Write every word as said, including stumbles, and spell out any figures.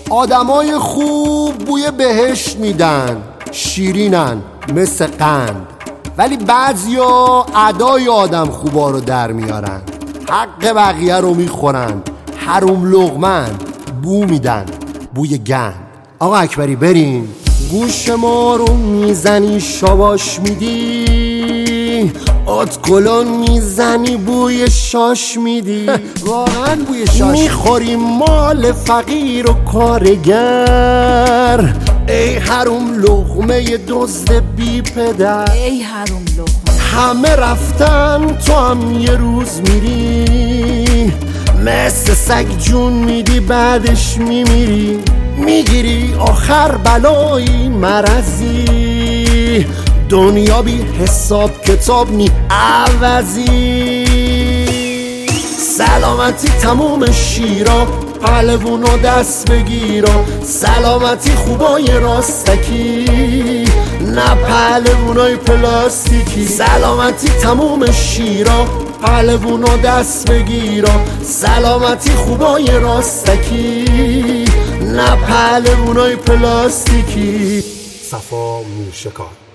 آدمای خوب بوی بهشت میدن، شیرینن مثل قند، ولی بعضیا ادای آدم خوبا رو در میارن، حق بقیه رو میخورن، حروم لقمن، بو میدن، بوی گند. آقا اکبری بریم. گوش ما رو میزنی شاباش میدی، ادکلون میزنی بوی شاش میدی. واقعا بوی شاش میخوری مال فقیر و کارگر. ای حروم لقمه دزد بی پدر، ای حروم لقمه. همه رفتن تو هم یه روز میری، مثل سگ جون میدی بعدش میمیری. میگیری آخر بلایی مرضی، دنیا بی حساب کتاب نی عوضی. سلامتی تموم شیرا، قلبونو دست بگیرا. سلامتی خوبای راستکی، نه پهلوونای پلاستیکی. سلامتی تموم شیرا، قلبونو دست بگیرا. سلامتی خوبای راستکی، نه پهلوونای پلاستیکی. صفا میرشکار.